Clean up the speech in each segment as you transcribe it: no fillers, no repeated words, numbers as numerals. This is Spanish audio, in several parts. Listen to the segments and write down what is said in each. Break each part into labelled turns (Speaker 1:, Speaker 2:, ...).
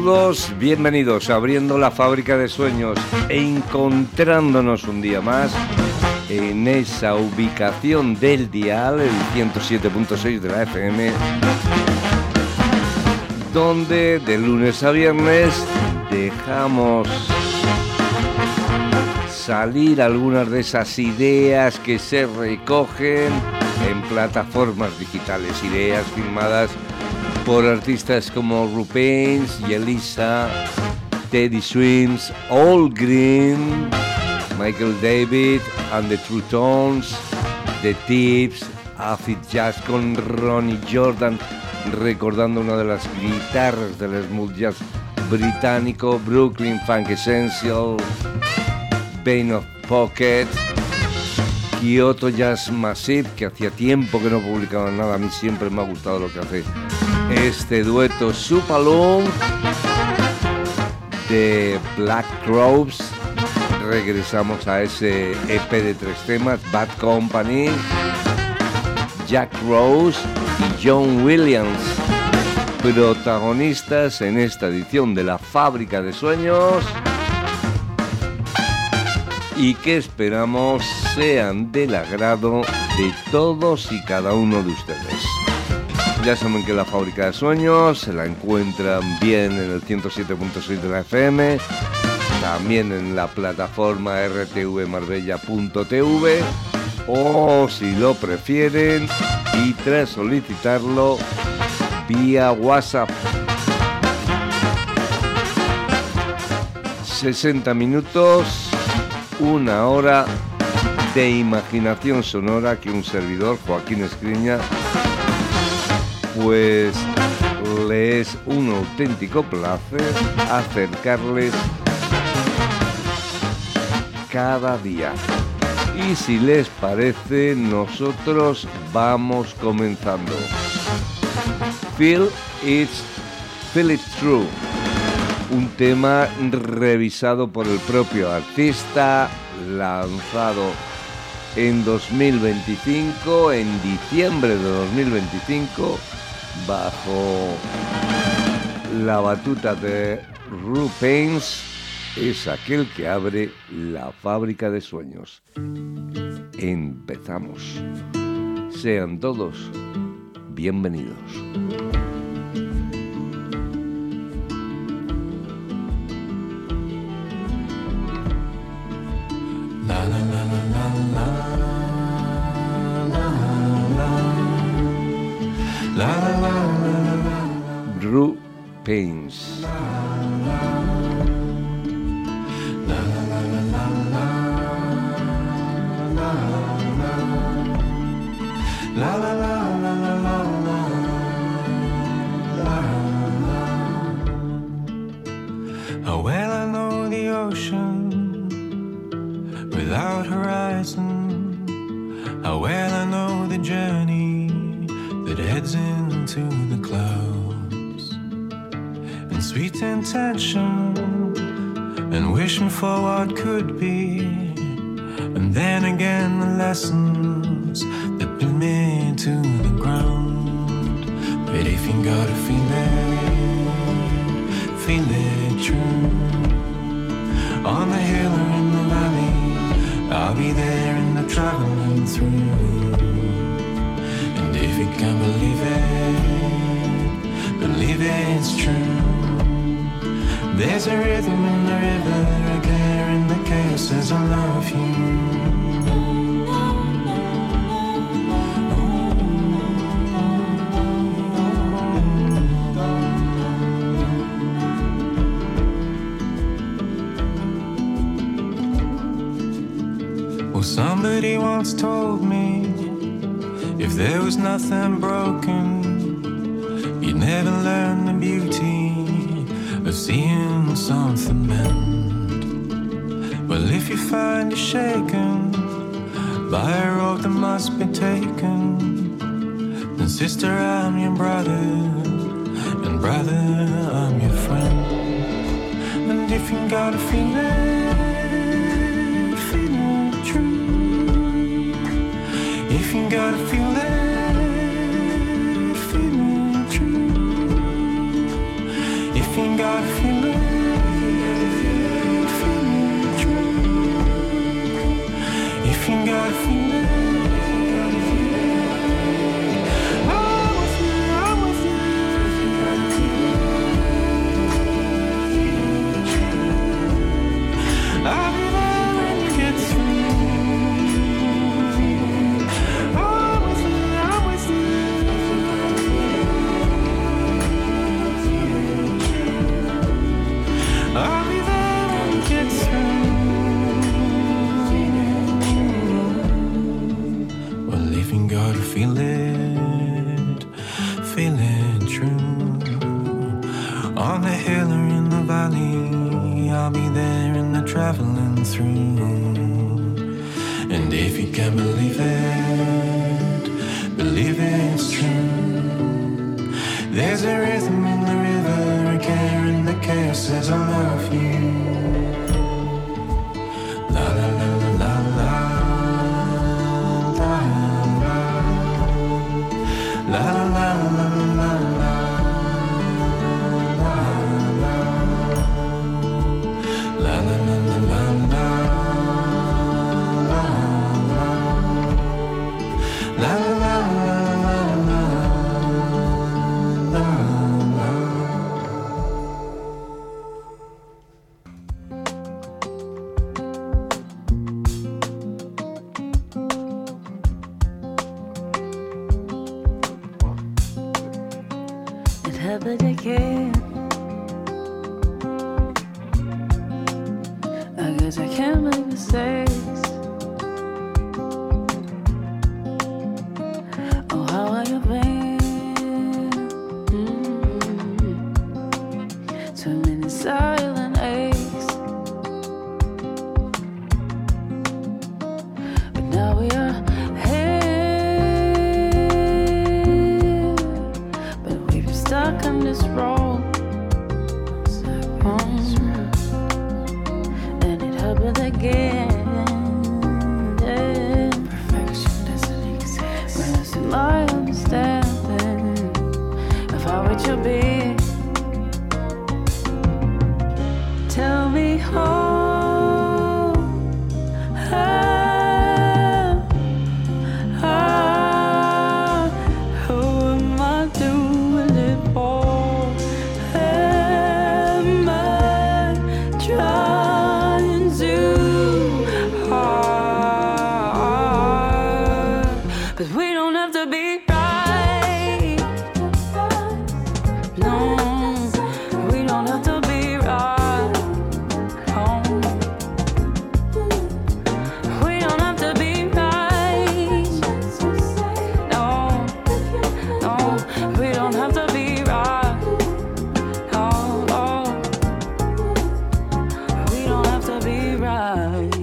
Speaker 1: Saludos, bienvenidos abriendo la fábrica de sueños e encontrándonos un día más en esa ubicación del dial, el 107.6 de la FM, donde de lunes a viernes dejamos salir algunas de esas ideas que se recogen en plataformas digitales, ideas firmadas por artistas como Rupains, Yelisa, Teddy Swims, All Green, Michael David and the True Tones, The Tips, Acid Jazz con Ronnie Jordan, recordando una de las guitarras del smooth jazz británico, Brooklyn Funk Essential, Vein of Pocket, Kyoto Jazz Massive, que hacía tiempo que no publicaban nada. A mí siempre me ha gustado lo que hace este dueto, Supalong, de Black Crowes. Regresamos a ese EP de 3 temas, Bad Company, Jack Rose y John Williams, protagonistas en esta edición de La Fábrica de Sueños, y que esperamos sean del agrado de todos y cada uno de ustedes. Ya saben que La Fábrica de Sueños se la encuentran bien en el 107.6 de la FM, también en la plataforma rtvmarbella.tv, o si lo prefieren y tras solicitarlo vía WhatsApp. 60 minutos, una hora de imaginación sonora que un servidor, Joaquín Escriña, pues le es un auténtico placer acercarles cada día. Y si les parece, nosotros vamos comenzando. Feel It True, un tema revisado por el propio artista, lanzado en 2025, en diciembre de 2025, bajo la batuta de Rupains. Es aquel que abre La Fábrica de Sueños. Empezamos. Sean todos bienvenidos.
Speaker 2: La la la la la la la la la.
Speaker 1: Rupains.
Speaker 2: La la la la la la la. How well I know the ocean without horizon. How well I know the journey that heads into the clouds. And sweet intention and wishing for what could be. And then again the lessons that build me to the ground. But if you gotta feel it true. On the hill or in the valley, I'll be there in the traveling through. And if you can't believe it's true. There's a rhythm in the river, a care in the chaos says I love you. Somebody once told me if there was nothing broken, you'd never learn the beauty of seeing something mend. Well, if you find you're shaken by a road that must be taken, then sister, I'm your brother, and brother, I'm your friend. And if you gotta feel it true. If you gotta feel it true. If you gotta feel traveling through. And if you can believe it's true. There's a rhythm in the river, a care in the chaos says I love you. La la la la la la la la la la la la la.
Speaker 3: It happened again. I guess I can't make mistakes. Oh, how are you been? Too many silent aches. But now we are here. But we've been stuck on this road. But again, perfection doesn't exist. When I see my understanding of how it should be. Tell me how who am I doing it for? Am I trying too hard? But we don't have to be right. No, we don't have to be right. Oh. We don't have to be right. No, no, we don't have to be right. No, no. We don't have to be right.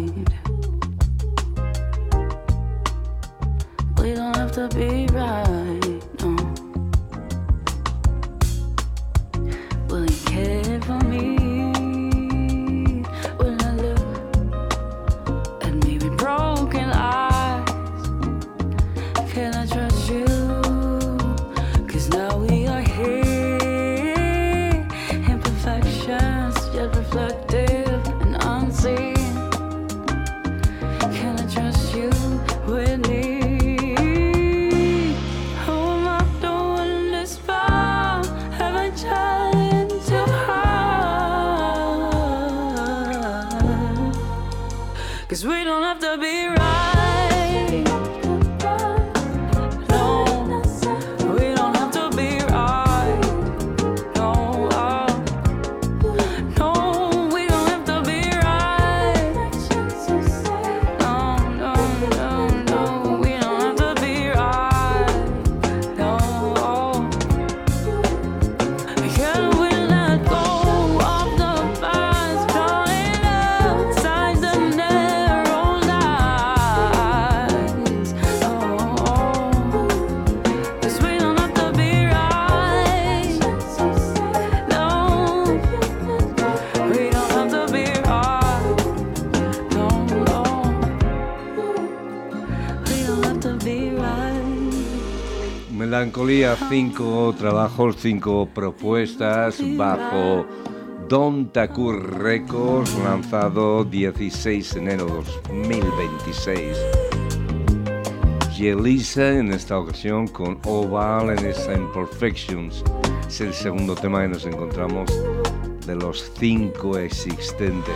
Speaker 3: We don't have to be right, no. Will you care for me? When I look at me with broken eyes, can I trust you? 'Cause now we are here. Imperfections yet reflective and unseen. Can I trust you with me? Who am I doing this for? Have I tried too hard? 'Cause we don't have to be right. No, we don't have to be right. No, no, we don't have to be right. No, no, no, no, we don't have to be right. No, can we let go of the past, calling outside the narrow lines? Oh, 'cause we don't have to be right. No, we don't have to be right. No, no, we don't have to be right.
Speaker 1: Melancolía, 5 trabajos, 5 propuestas bajo Don Takur Records, lanzado 16 de enero de 2026. Yelisa en esta ocasión con Oval en esa Imperfections. Es el segundo tema que nos encontramos de los 5 existentes.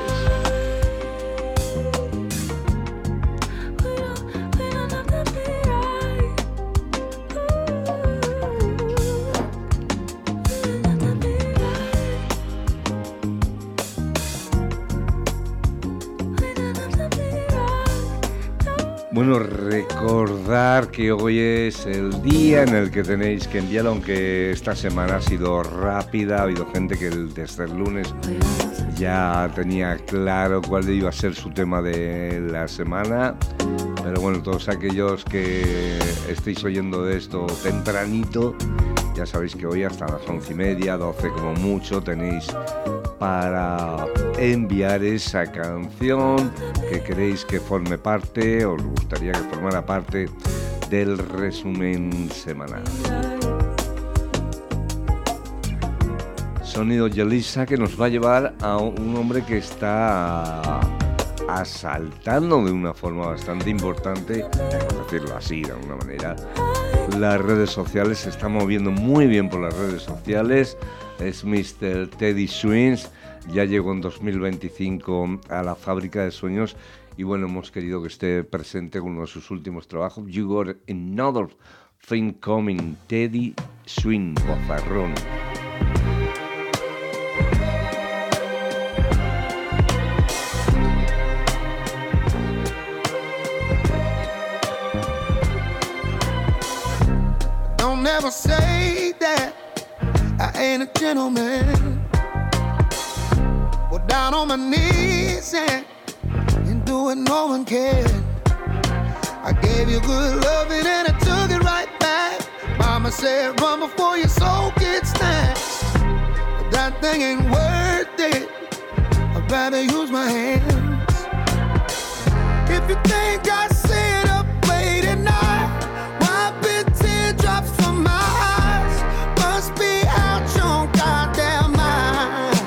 Speaker 1: Bueno, recordar que hoy es el día en el que tenéis que enviarlo, aunque esta semana ha sido rápida, ha habido gente que desde el lunes ya tenía claro cuál iba a ser su tema de la semana, pero bueno, todos aquellos que estéis oyendo de esto tempranito, ya sabéis que hoy hasta las 11:30, 12 como mucho, tenéis para enviar esa canción que queréis que forme parte, os gustaría que formara parte del resumen semanal. Sonido Yelisa, que nos va a llevar a un hombre que está asaltando de una forma bastante importante, por decirlo así, de alguna manera, las redes sociales. Se está moviendo muy bien por las redes sociales. Es Mr. Teddy Swims. Ya llegó en 2025 a la Fábrica de Sueños y bueno, hemos querido que esté presente con uno de sus últimos trabajos, You Got Another Thing Coming. Teddy Swims, bozarrón.
Speaker 4: Don't never say that I ain't a gentleman. Well, down on my knees and do what no one can. I gave you good loving and I took it right back. Mama said run before your soul gets snatched. But that thing ain't worth it. I'd rather use my hands. If you think I sit up late at night, wiping teardrops from my eyes, must be out your goddamn mind.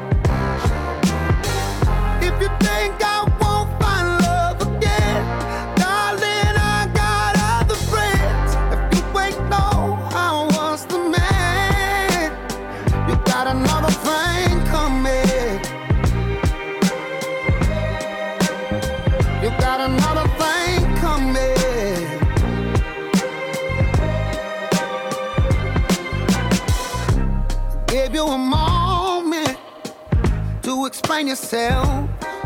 Speaker 4: If you think I won't find love again, darling, I got other friends. If you ain't know I was the man, you got another thing coming. You got another thing coming. Give you a moment to explain yourself,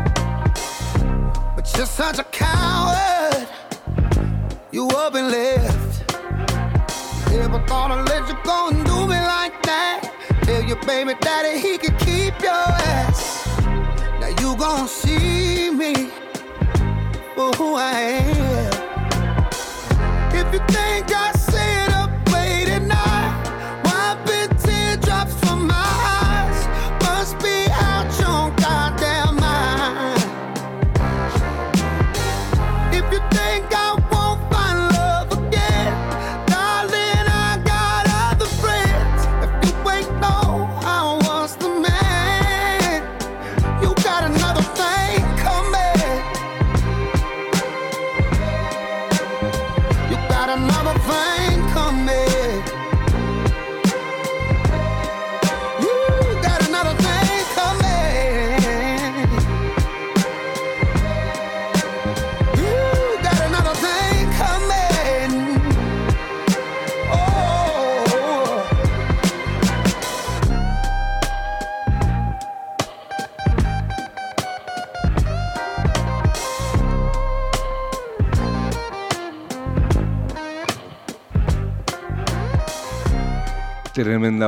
Speaker 4: but you're such a coward. You up and left. Never thought I'd let you go and do me like that. Tell your baby daddy he could keep your ass. Now you gon' see me for who I am. If you think I sit up late at night, wiping teardrops from my eyes, must be out your goddamn mind. If you think I won't find love again, darling, I got other friends. If you ain't know I was the man, you got another thing coming. You got another thing coming. You got another thing coming. You got another thing coming. Oh.
Speaker 1: Tremenda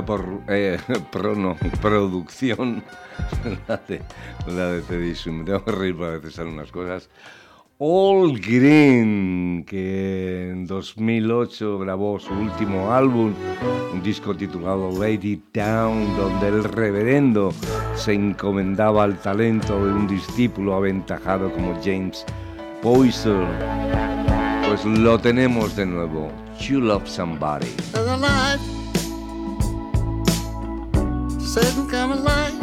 Speaker 1: producción la de Teddy Swims. Me tengo que reír para veces en unas cosas. All Green, que en 2008 grabó su último álbum, un disco titulado Lay It Down, donde el reverendo se encomendaba al talento de un discípulo aventajado como James Poyser. Pues lo tenemos de nuevo. You Love Somebody.
Speaker 4: There's a light, certain kind of light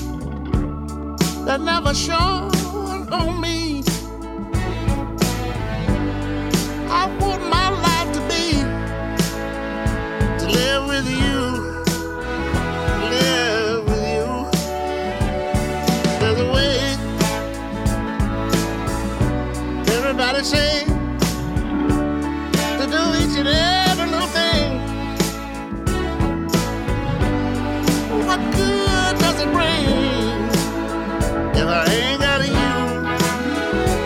Speaker 4: that never shone on me. I want my life to be to live with you, live with you. There's a way. Everybody say to do each and every little thing. What good does it bring if I ain't got you?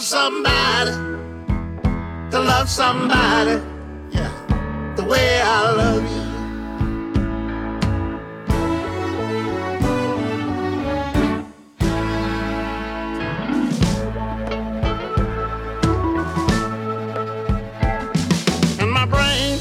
Speaker 4: somebody, to love somebody, yeah, the way I love you. In my brain,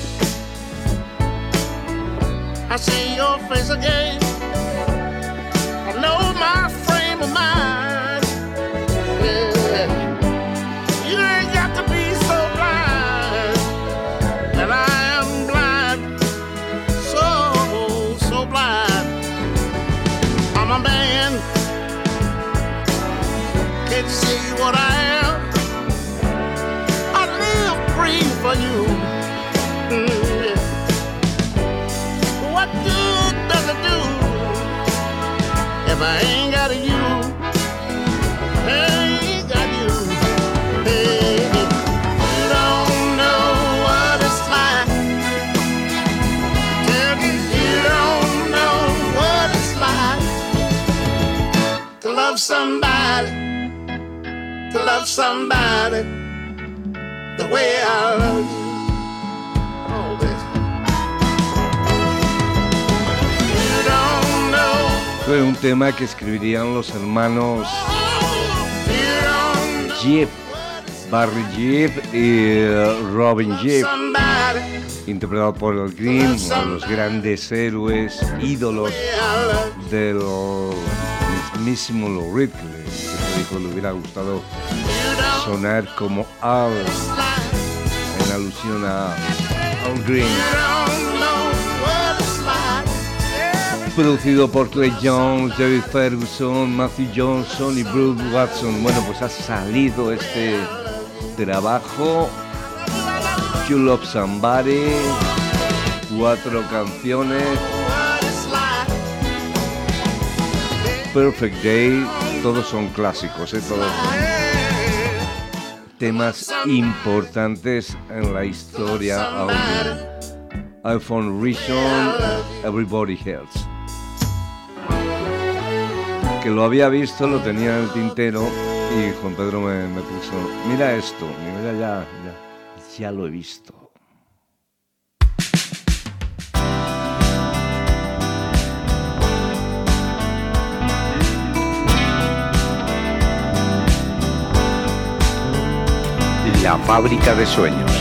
Speaker 4: I see your face again. I know my frame of mind. Yeah. You ain't got to be so blind, and I am blind, so blind. I'm a man, can't you see what I am? I live free for you. Yeah. What good does it do if I ain't got you? I ain't got you. Hey, you don't know what it's like. Tell me you don't know what it's like to love somebody, the way I love you. Oh, baby. You don't know.
Speaker 1: Fue un tema que escribirían los hermanos Gibb, Barry Gibb y Robin Gibb, interpretado por Al Green, uno de los grandes héroes, ídolos del mismísimo Lou Reed, que siempre dijo que le hubiera gustado sonar como Al, en alusión a Al Green. Producido por Clay Jones, David Ferguson, Matthew Johnson y Bruce Watson. Bueno, pues ha salido este trabajo, You Love Somebody, 4 canciones, Perfect Day, todos son clásicos, todos temas importantes en la historia audio. I Found Reason, Everybody Else. Que lo había visto, lo tenía en el tintero y Juan Pedro me puso, mira esto, mira ya lo he visto.
Speaker 5: La fábrica de sueños.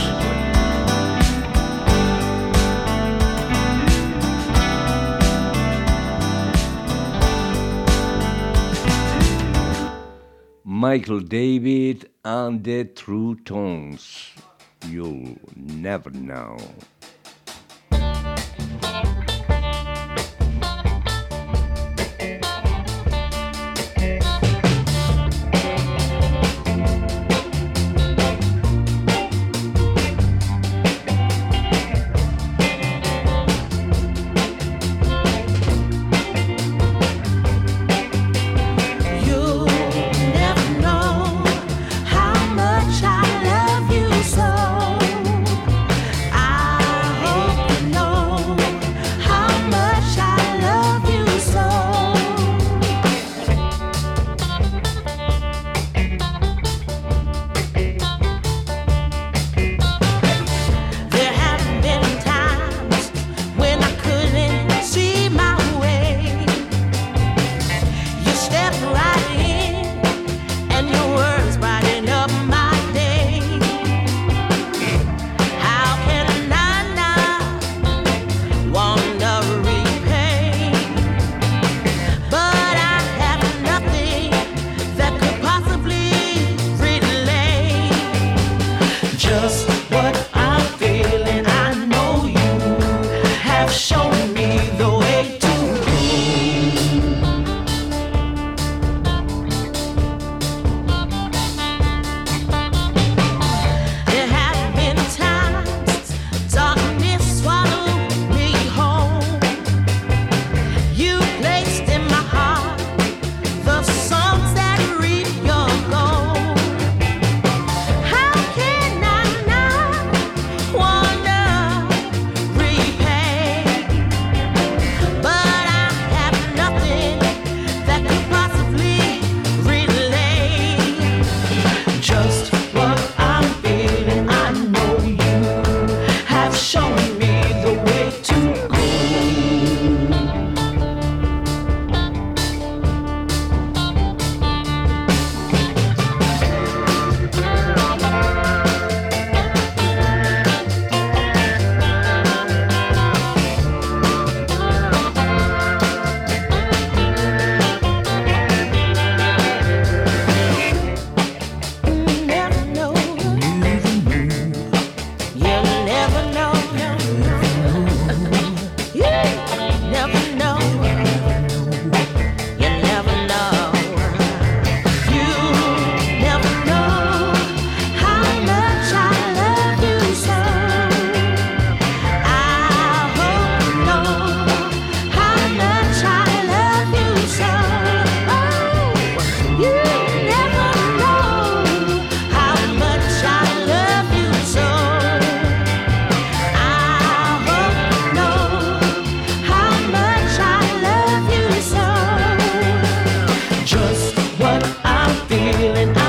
Speaker 1: Michael David and the True Tones. You'll never know.
Speaker 6: How much I love you so. I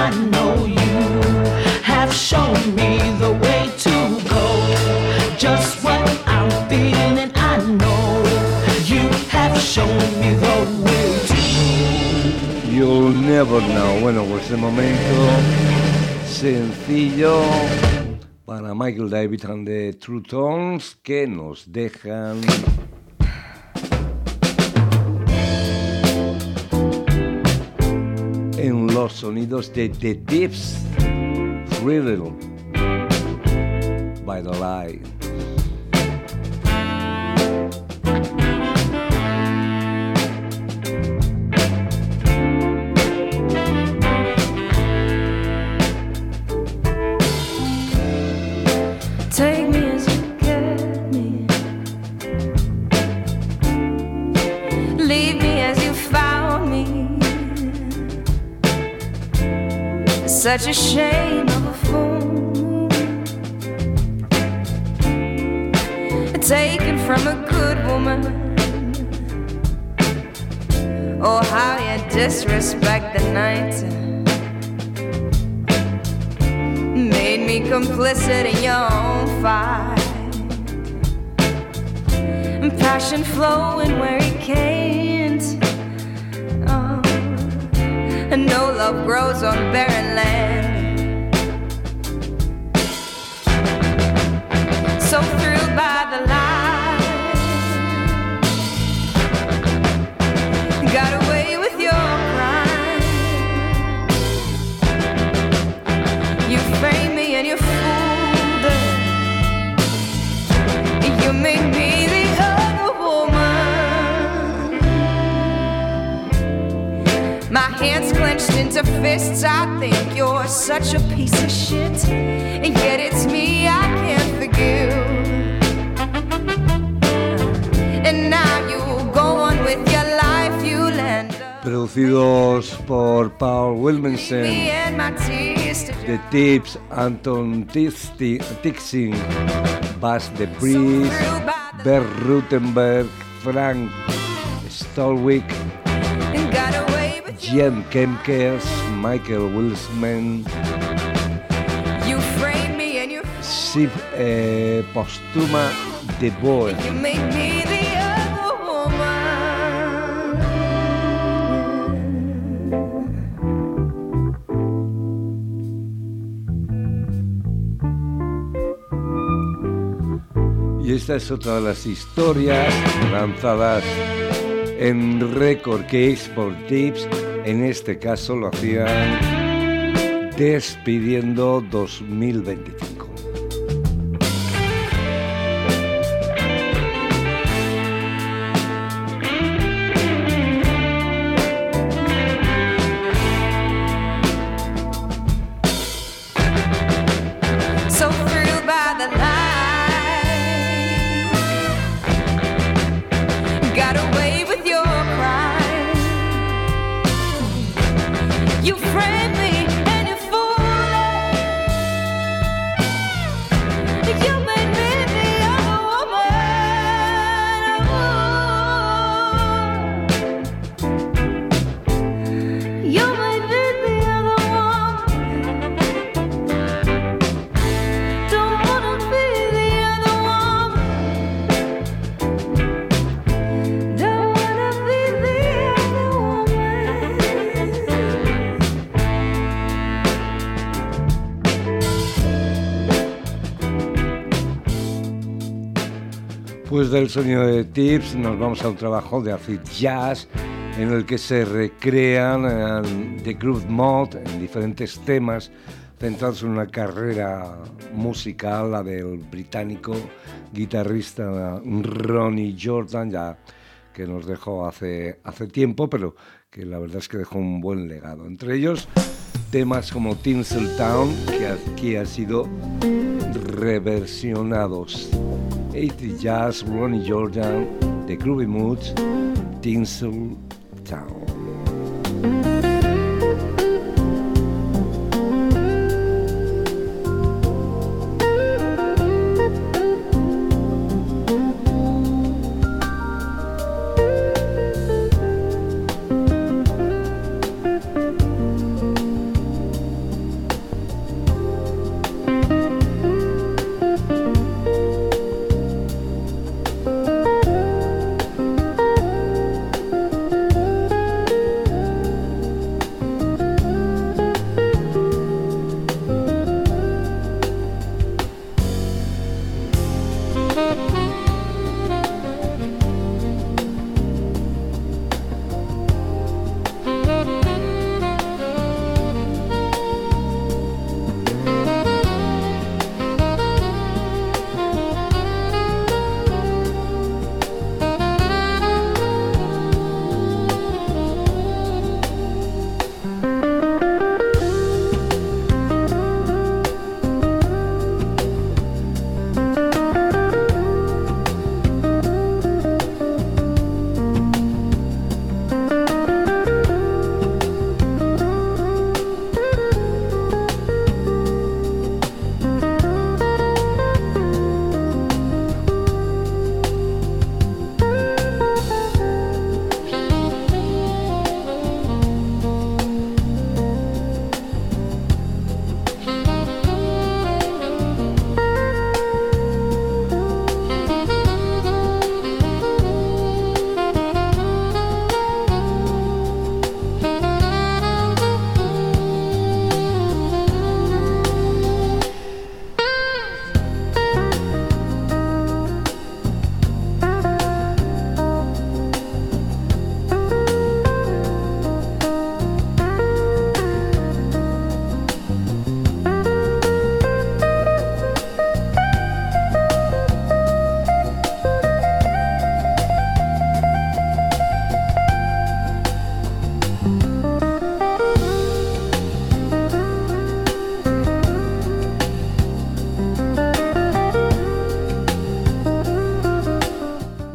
Speaker 6: I know you have shown me the way to go. Just what I'm feeling, I know you have shown me the way to go.
Speaker 1: You'll never know. Bueno, pues de momento sencillo para Michael David and the True Tones, que nos dejan en los sonidos de The Tips, Thrilled by the Light.
Speaker 3: Take me as you get me. Leave me as you found me. Such a shame of a fool, taken from a good woman. Oh, how you disrespect the night. Made me complicit in your own fight. Passion flowing where it can't. Oh, and no love grows on barren land. So thrilled by the light, got away with your crime. You framed me and you fooled her. You made me the other woman. My hands clenched into fists. I think you're such a piece of shit, and yet it's me I can't forgive. And now you go on with your life. You'll end up
Speaker 1: Producidos por Paul Williamson,
Speaker 3: me and my tears to
Speaker 1: The Tips, Anton Tixing, Bas de Priest, Bert Rutenberg, Frank Stolwick,
Speaker 3: and got away with
Speaker 1: Jen Kemkers, Michael Wilsman,
Speaker 3: you framed me and you
Speaker 1: Sib Postuma de Boer.
Speaker 3: you made me the other woman.
Speaker 1: Y esta es otra de las historias lanzadas en Record Case por Tips. En este caso lo hacían despidiendo 2025.
Speaker 3: So thrilled by the light, got away with your crime. You framed me and you fooled her. You made me the other woman. You made me the other woman. Don't wanna be the other woman. Don't wanna be the other woman.
Speaker 1: Pues del sonido de Tips nos vamos a un trabajo de acid jazz en el que se recrean The Groove Mode en diferentes temas centrados en una carrera musical, la del británico guitarrista Ronnie Jordan, ya que nos dejó hace tiempo, pero que la verdad es que dejó un buen legado. Entre ellos temas como Tinseltown, que aquí ha sido reversionados. 80 Jazz, Ronnie Jordan, The Groovy Moods, Tinseltown.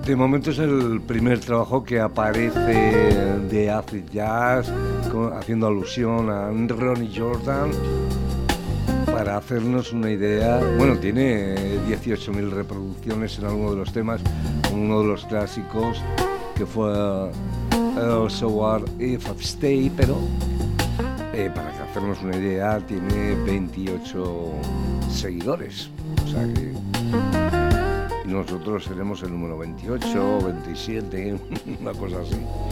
Speaker 1: De momento es el primer trabajo que aparece de acid jazz, haciendo alusión a Ronnie Jordan, para hacernos una idea. Bueno, tiene 18.000 reproducciones en alguno de los temas, uno de los clásicos que fue So What If I Stay, pero para que hacernos una idea tiene 28 seguidores, o sea que nosotros seremos el número 28, 27, una cosa así.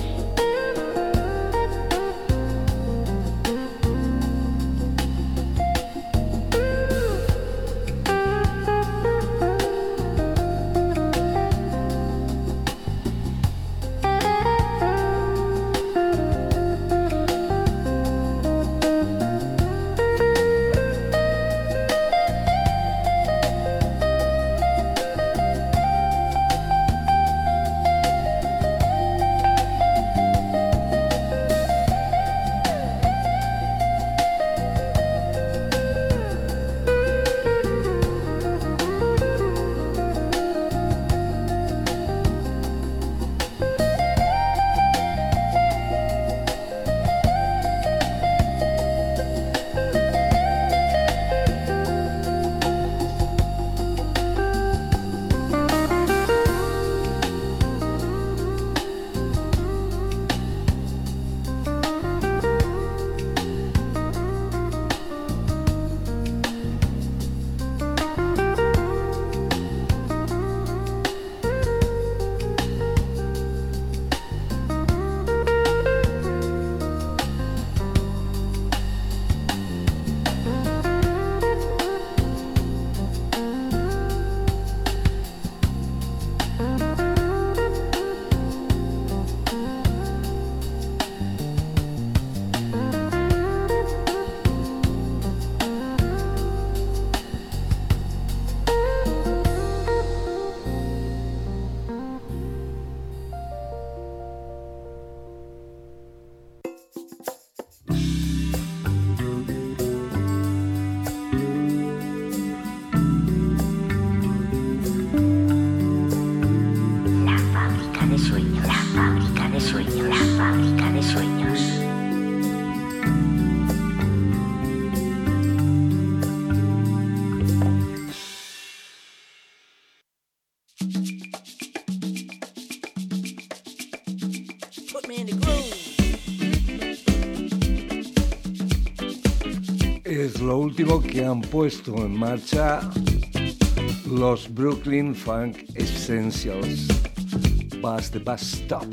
Speaker 1: Es lo último que han puesto en marcha los Brooklyn Funk Essentials. Bust the Bus Stop.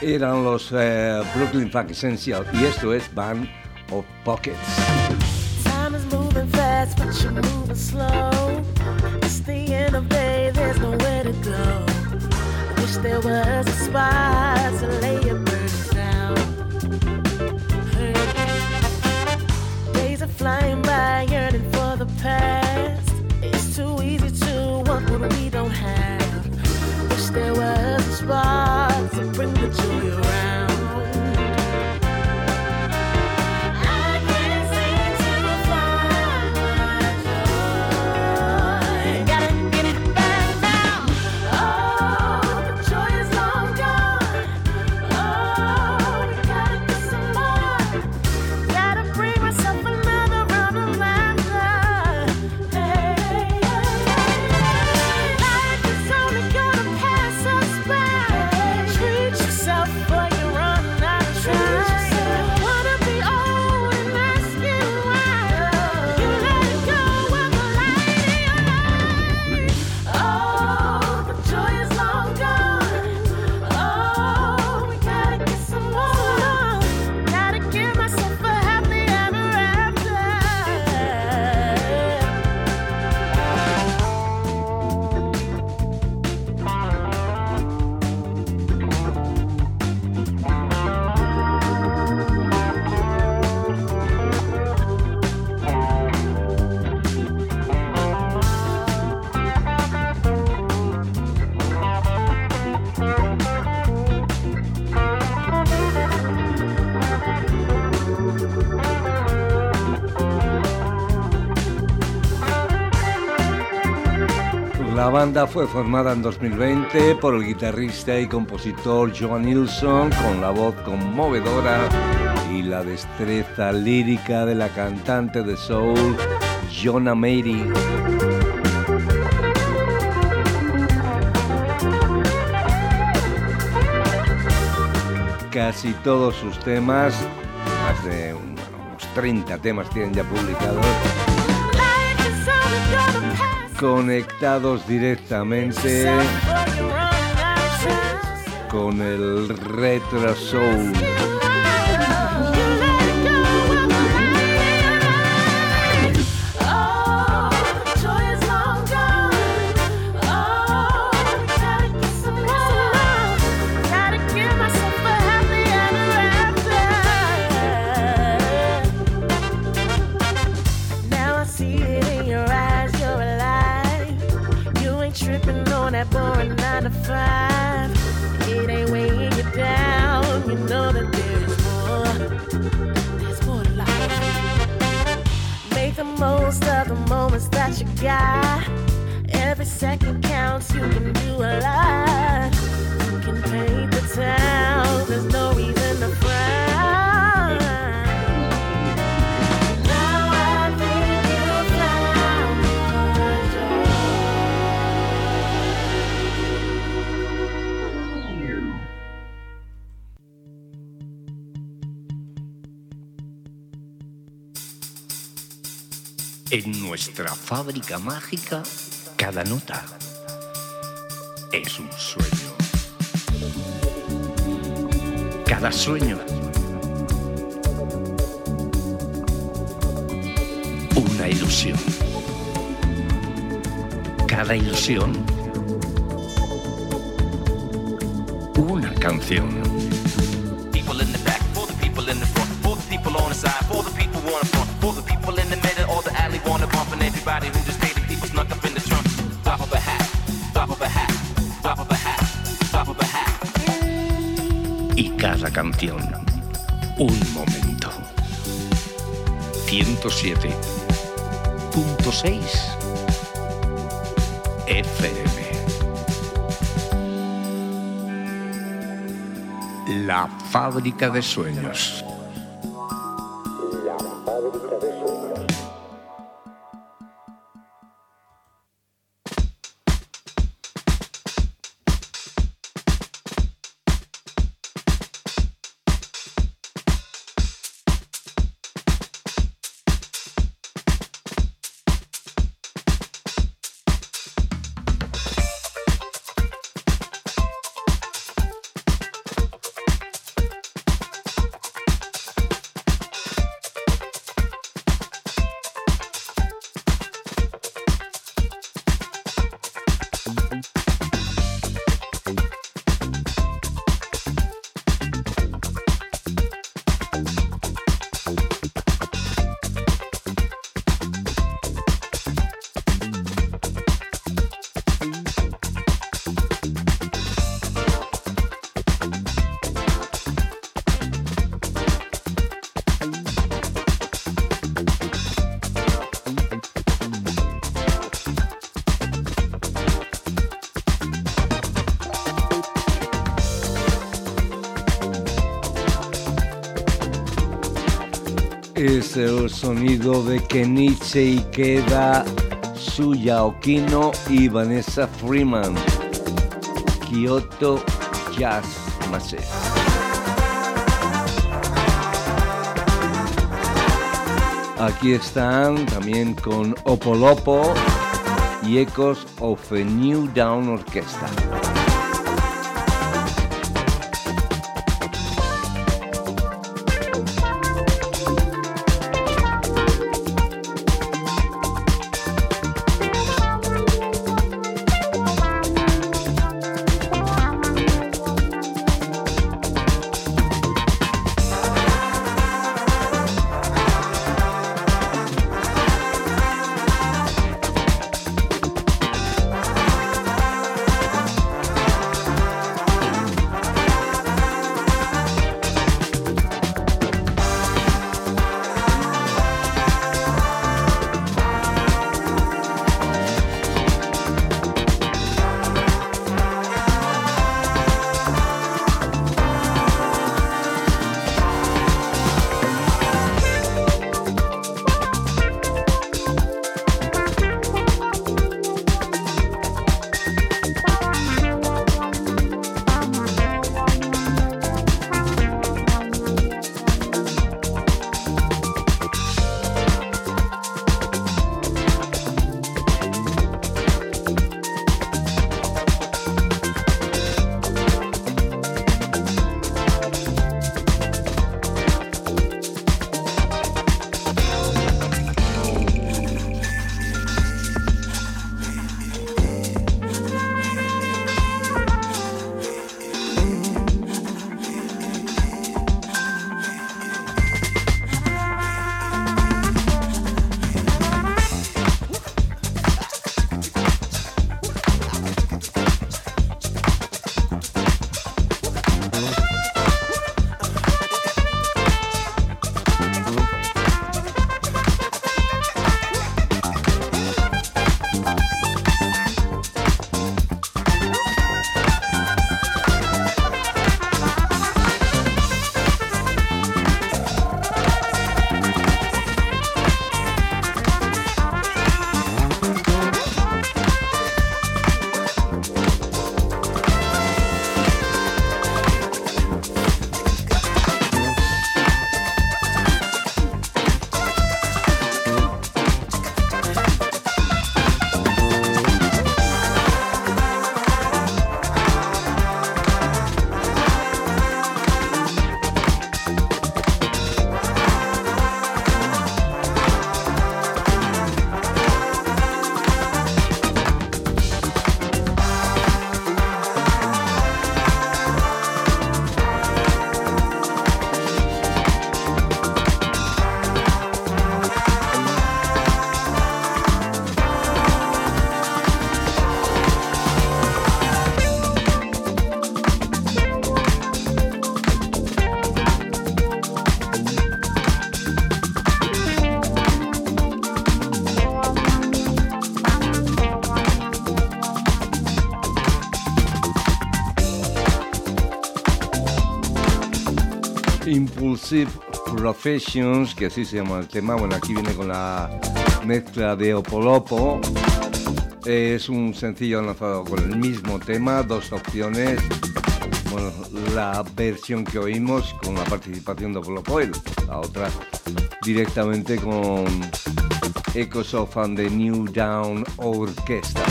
Speaker 1: Eran los Brooklyn Funk Essential y esto es Band of Pockets.
Speaker 7: Time is moving fast, but you're moving slow. It's the end of day, there's nowhere to go. I wish there was a spot to lay your burdens down. Days are flying by, yearning for the past. It's too easy to want what we don't have. Wish there was a spot to bring the joy around.
Speaker 1: La banda fue formada en 2020 por el guitarrista y compositor Joan Nilsson, con la voz conmovedora y la destreza lírica de la cantante de soul Jonna Mary. Casi todos sus temas, más de unos 30 temas tienen ya publicados, conectados directamente con el retro soul.
Speaker 7: Boring 9 to 5, it ain't weighing you down. You know that there's more to life. Make the most of the moments that you got. Every second counts, you can do a lot. You can paint the town, there's no reason to frown. Now I think you found the joy.
Speaker 5: En nuestra fábrica mágica, cada nota es un sueño. Cada sueño, una ilusión. Cada ilusión, una canción.
Speaker 8: People in the back, for the people in the front, for the people on the side, for the people on the front, for the people in the middle, or the alley wanna bump, and everybody who just paid the people snuck up in the trunk. Drop of a hat, drop of a hat, drop of a hat, drop of a hat.
Speaker 5: Y cada canción, un momento. 107.6 FM. La fábrica de sueños. La fábrica de sueños.
Speaker 1: Es el sonido de Kenichi Ikeda, Suya Okino y Vanessa Freeman. Kyoto Jazz Massive. Aquí están también con Opolopo y Echoes of a New Dawn Orchestra. Impulsive Professions, que así se llama el tema. Bueno, aquí viene con la mezcla de Opolopo. Es un sencillo lanzado con el mismo tema, dos opciones. Bueno, la versión que oímos con la participación de Opolopo, la otra directamente con Echoes of the New Dawn Orchestra.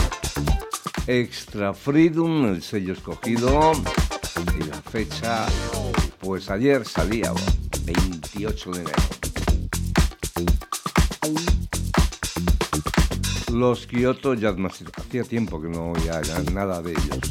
Speaker 1: Extra Freedom, el sello escogido, y la fecha, pues ayer salía, 28 de enero. Los Kyoto Jazz Massive, hacía tiempo que no oía nada de ellos.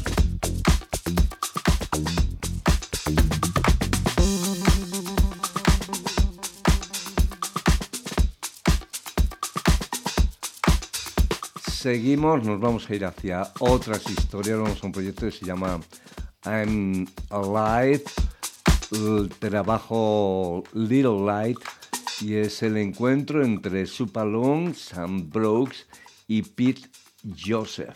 Speaker 1: Seguimos, nos vamos a ir hacia otras historias. Vamos a un proyecto que se llama I'm Alive, el trabajo Little Light, y es el encuentro entre Supalong, Sam Brooks y Pete Joseph.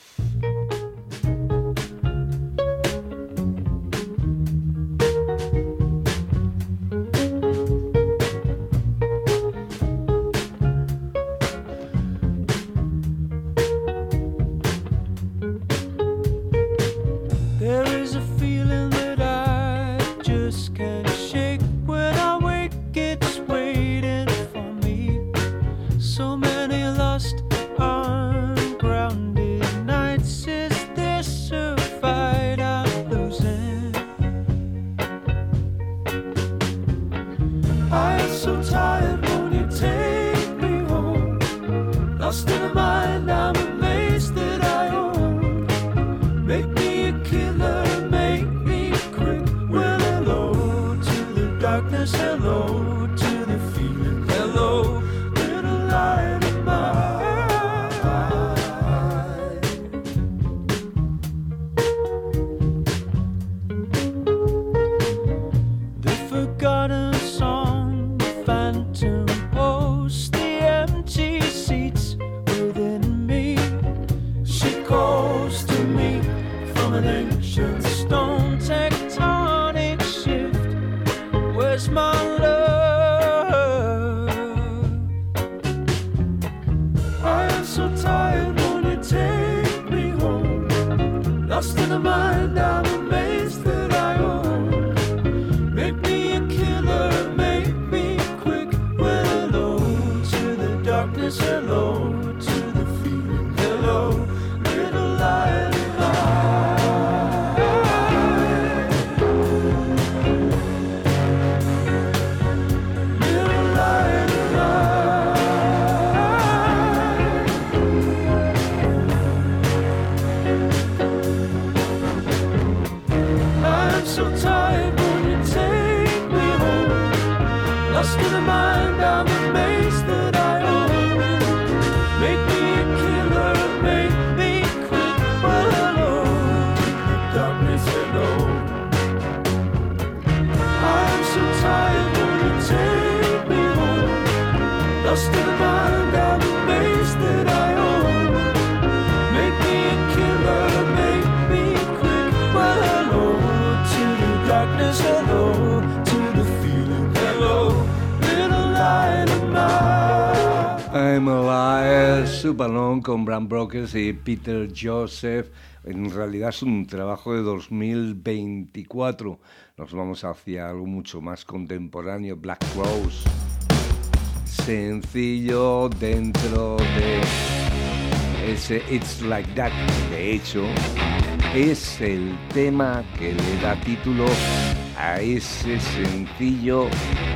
Speaker 2: I am so tired, won't you take me home? Lost in a mind, I'm amazed that I own. Make me a killer, make me quick. Well, hello to the darkness, hello to the feeling, hello, little light of mine. The forgotten song, the phantom host, the empty seats within me. She calls to me from an ancient stone, tectonic shift. Where's my love? I am so tired, won't you take me home? Lost in a mind, I'm amazed that I own. Make me a killer, make me quick. Well, hello to the darkness, hello to the feeling, hello, little light of mine. Little light of mine. I'm so tired, won't you take me home? Lost in a mind, I'm amazed that I own. Make me a killer, make me quick. Well, hello, the darkness, hello. I'm so tired, won't you take me home? Lost in a mind, I'm amazed that I own. Make me a killer, make me quick. Well, hello to the darkness, hello to the feeling, hello, little light of mine.
Speaker 1: I'm Alive, Supalong con Bram Brokers y Peter Joseph. En realidad es un trabajo de 2024. Nos vamos hacia algo mucho más contemporáneo, Black Rose. Sencillo dentro de ese It's Like That. De hecho, es el tema que le da título a ese sencillo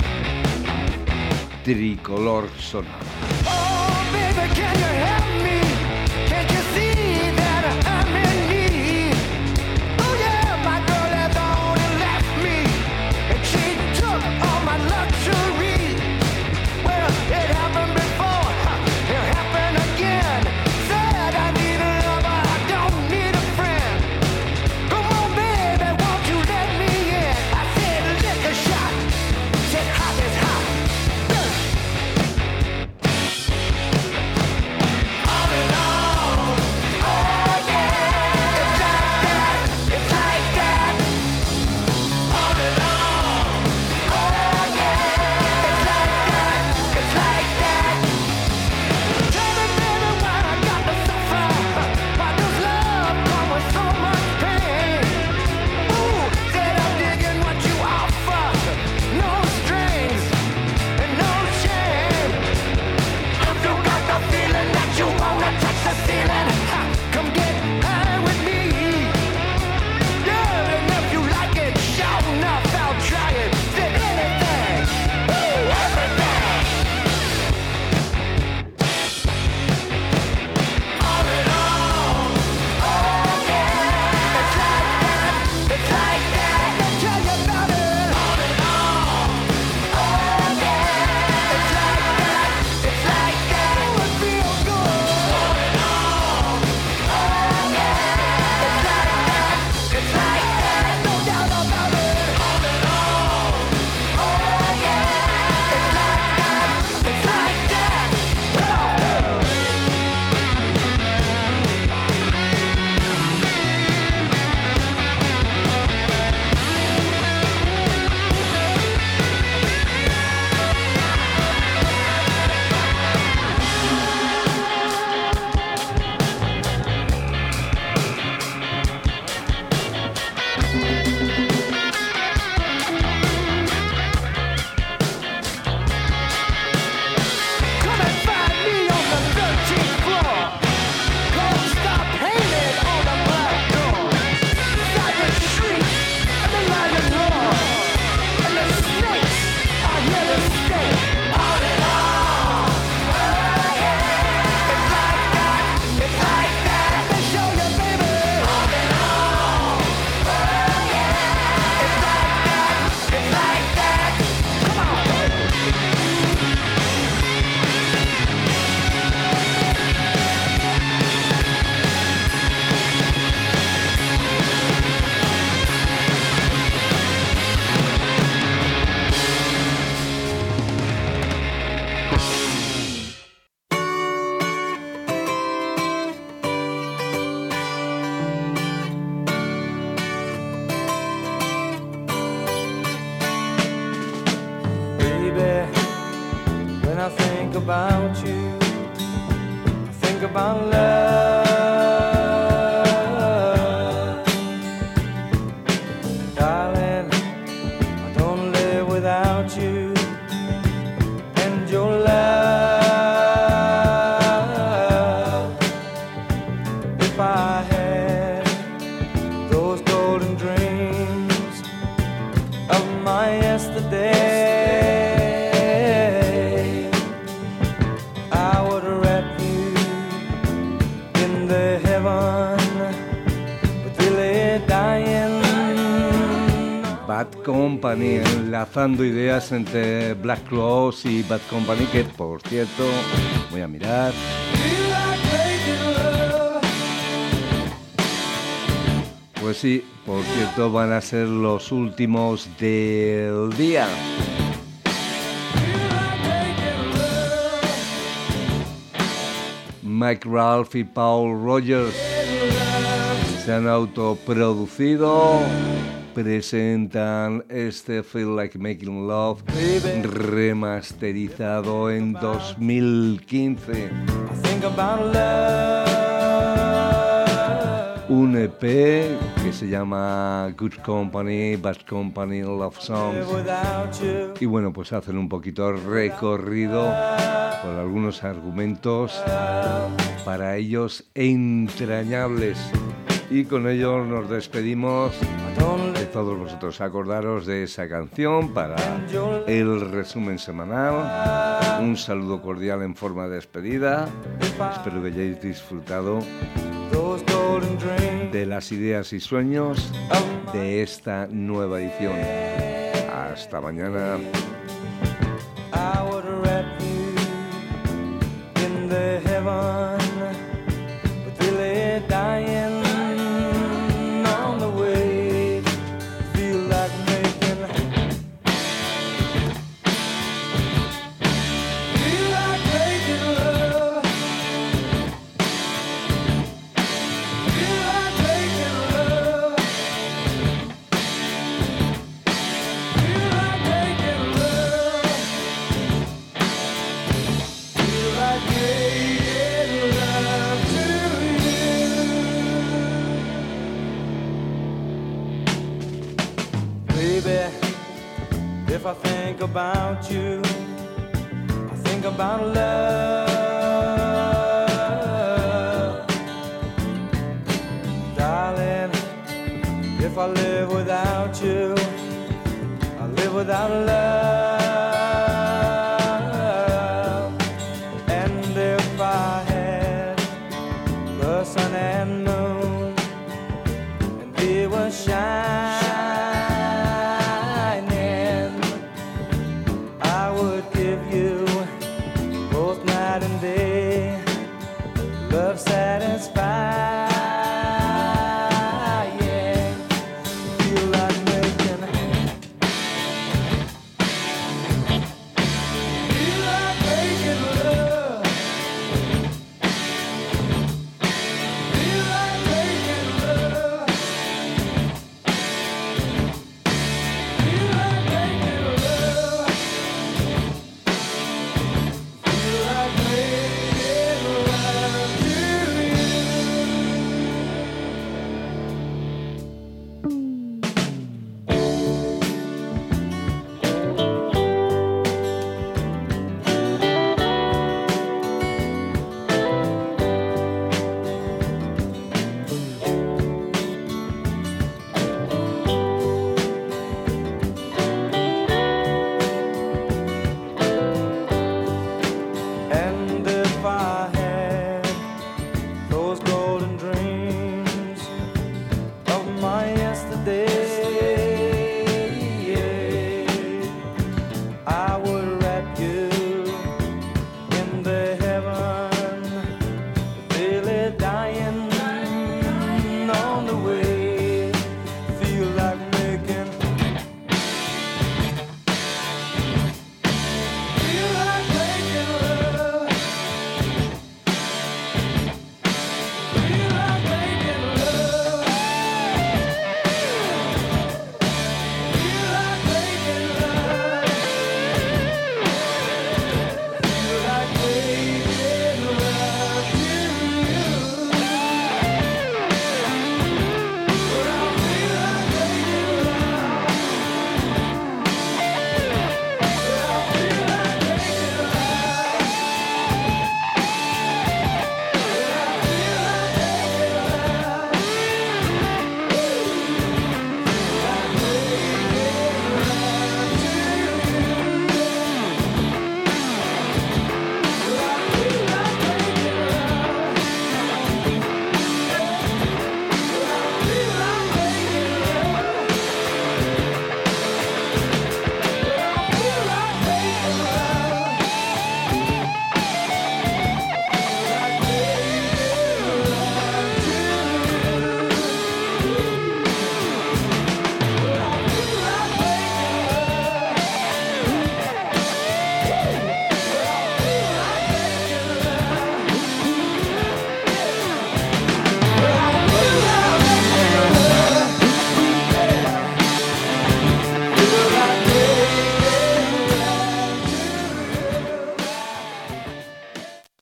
Speaker 1: tricolor sonoro.
Speaker 4: Oh, baby, can you help me? Can't you see that I'm in need? Oh, yeah, my girl has only left me, and she took all my luxury. Well, it happened before, it'll happen again. Said I need a lover, I don't need a friend. Come on, baby, won't you let me in? I said, lick a shot. Said, hot is hot. All
Speaker 9: Baby, when I think about you, I think about love. Darling, I don't live without you and your love. If I had those golden dreams of my yesterday, I would wrap you in the heaven, but really dying.
Speaker 1: Bad Company, enlazando ideas entre Black Crowes y Bad Company, que por cierto, voy a mirar. Pues sí, por cierto, van a ser los últimos del día. Mike Ralph y Paul Rogers se han autoproducido, presentan este Feel Like Making Love remasterizado en 2015. Un EP que se llama Good Company, Bad Company, Love Songs. Y bueno, pues hacen un poquito recorrido por algunos argumentos para ellos entrañables. Y con ello nos despedimos de todos vosotros. Acordaros de esa canción para el resumen semanal. Un saludo cordial en forma de despedida. Espero que hayáis disfrutado de las ideas y sueños de esta nueva edición. Hasta mañana. If I think about you, I think about love. Darling, if I live without you, I live without love.